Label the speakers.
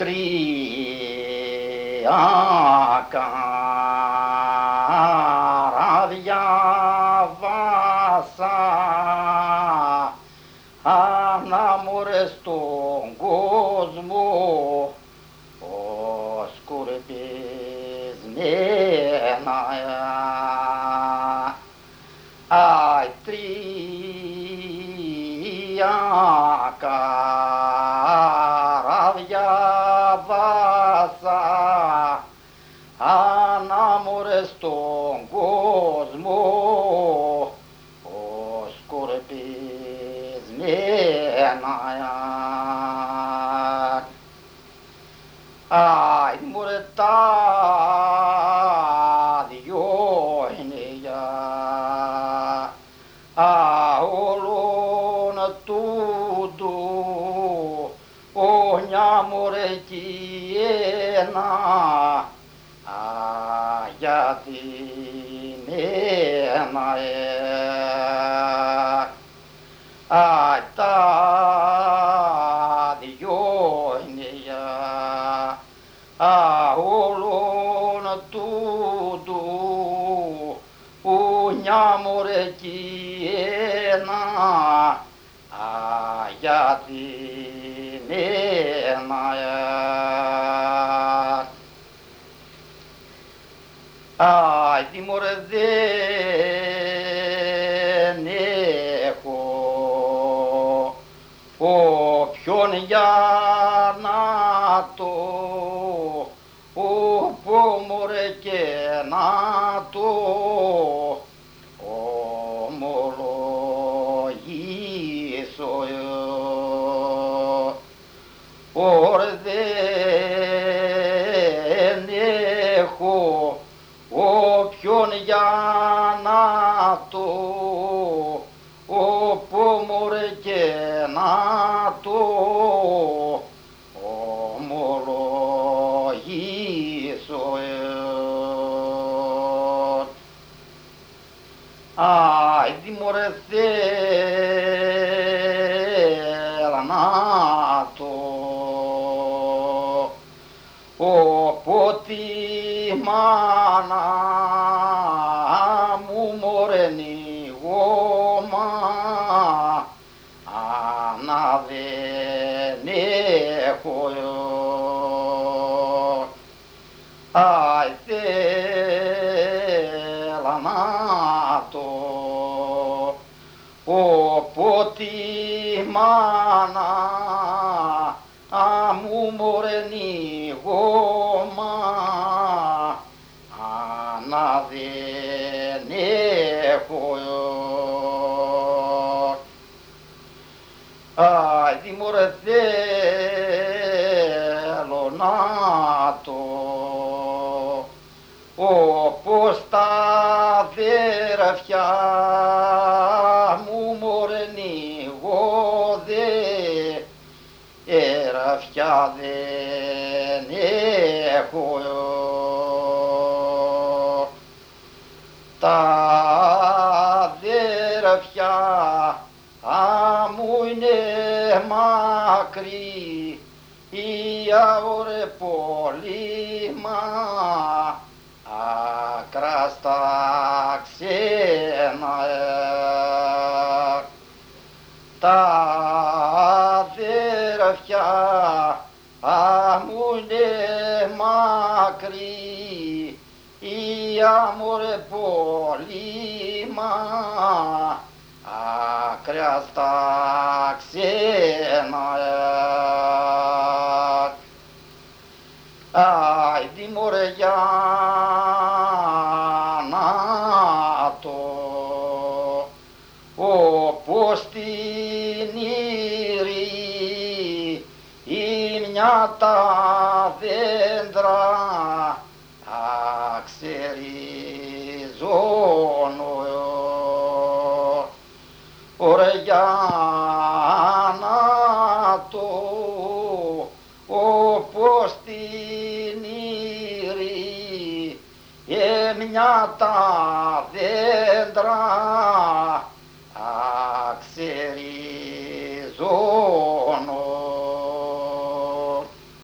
Speaker 1: τρία καράβια βάσα ανάμορες στον κόσμο σκορπισμένα. Αι τρία καράβια βάσα ανάμορες στον κόσμο σκορπισμένα. Αι μωρέ τα δυο εννιά όλον τούτου όνια μωρέ κι ένα γιατί μένα τα δυο εννιά όλον τούτου ουνιά μωρέ κι ένα γιατί μένα. Τι μωρέ δεν έχω όποιον για να το πω μωρέ και να το ομολογήσω. Ωρε δεν έχω όποιον για να το πω μωρέ και να το ομολογήσω. Άιντι μωρέ θέλα να το πω τη μάνα μου μωρέ νηγόμα να δεν έχω. Άι θέλα να το πω τη μάνα μου μωρέ νηγόμα να δεν έχω. Άιντι μωρέ θέλω να το πως τα αδέρφια μου μωρέ νηγώ δε αδέρφια δεν έχω. Τα αδέρφια μου είναι μακρύ ωρε πολύ άκρα στα ξένα. Τα αδέρφια μου είναι μακρύ μωρέ πολύ άκρα στα ξένα. Άιντι μωρέ για να το πως την ήρη η μια τα δέντρα αξεριζώνω. Ωρε για να το πως την ήρη μια τα δέντρα